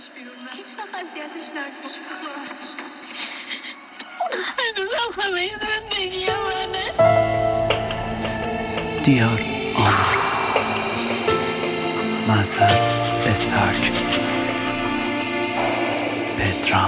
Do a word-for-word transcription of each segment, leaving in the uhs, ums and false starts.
ازش بیرون رفت. هیچ وقت اذیتش نکن. هیچ وقت ناراحتش نکن. اون هنوزم همه زندگی منه. دیار آمار مظهر استارک پدرام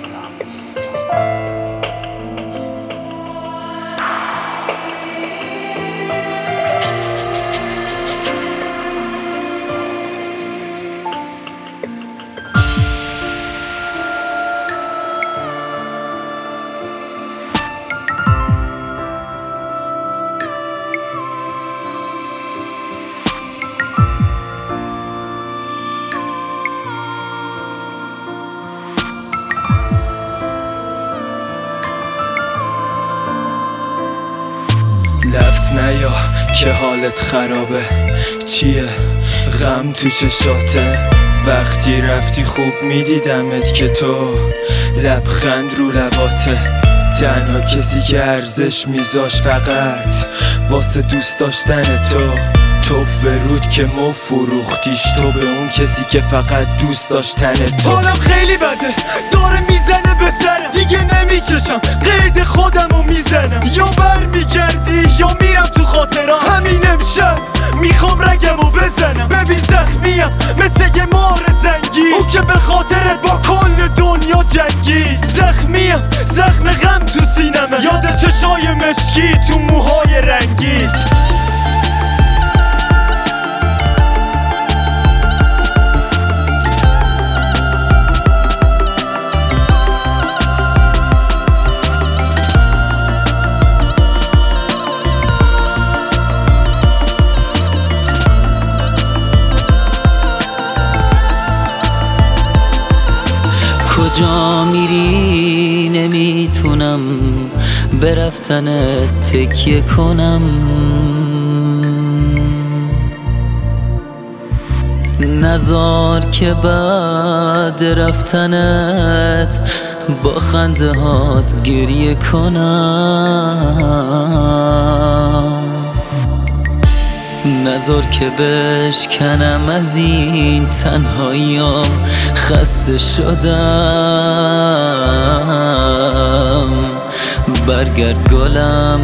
لفظ نیا که حالت خرابه، چیه غم تو چشاته؟ وقتی رفتی خوب میدیدمت که تو لبخند رو لباته. تنها کسی که ارزش میذاش فقط واسه دوست داشتن تو. توف برود که مو فروختیش تو به اون کسی که فقط دوست داشتن تو. حالم خیلی بده داره میزنه به سرم، دیگه نمیکشم قید خودمو میزنم. یا بر میگردی یا میرم تو خاطرات. همین امشب میخوام رگمو بزنم. ببین زخمیم مثل یه مار زنگی، او که به خاطرت با کل دنیا جنگید. زخمیم زخم غم تو سینمه، یاد چشای مشکی تو موهای رنگید. کجا میری نمیتونم به رفتنت تکیه کنم. نذار که بعد رفتنت با خنده هات گریه کنم. نذار که بشکنم از این تنهاییام، خسته شدم. برگرد گلم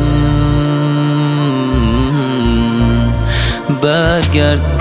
برگرد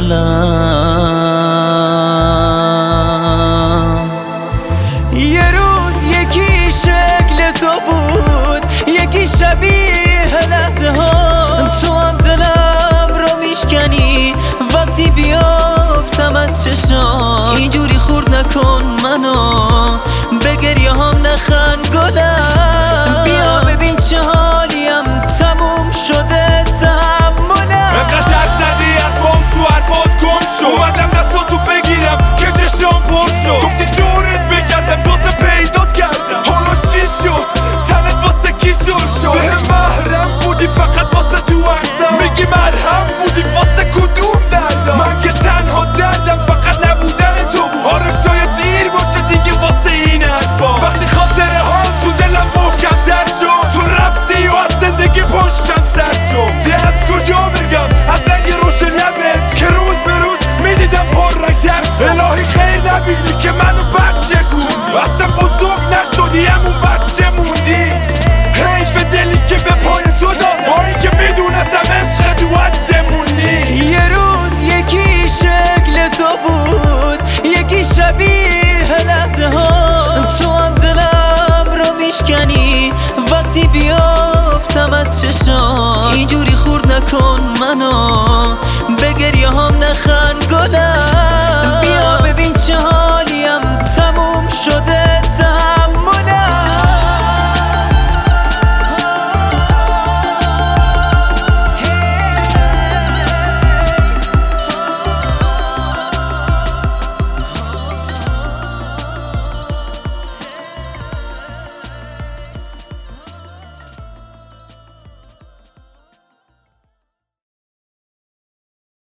گلم. یه روز یکی شکل تو بود، یکی شبیه لحظه ها. تو هم دلم رو میشکنی وقتی بیافتم از چشام. اینجوری خورد نکن منو، به گریه هم نخند گلم. بیا ببین چه حالیم، تموم شده تحملم. انقدر زدی حرفام تو حرفات گم شد. اومدم دستاتو بگیرم که چشام پر شد. گفتی دورت بگردم دوست پیدات کردم. حالا چی شد؟ تنت واسه کی شل شد؟ بهم محرم بودی فقط واسه تو عکسم. میگی مرهم بودی واسه کدوم دردم؟ من که تنها دردم فقط نبودن تو بود. آره شاید دیر باشه دیگه واسه این حرفا. وقتی خاطره ها تو دلم محکم تر شد، تو رفتی و از زندگی پشتم سر شد. ده از کجا بگم از رنگ روش لبت که روز به روز میدیدم پر رنگ تر شد. الهی خیر نبینی که منو بچه کوندی، اصلا بزرگ نشدی همون بچه موندی. حیف دلی که به پای تو داد، باری که میدونستم عشق تو عدمونی. یه روز یکی شکل تو بود، یکی شبیه لحظه ها. تو هم دلم رو میشکنی وقتی بیافتم از چشام. اینجوری خورد نکن منو،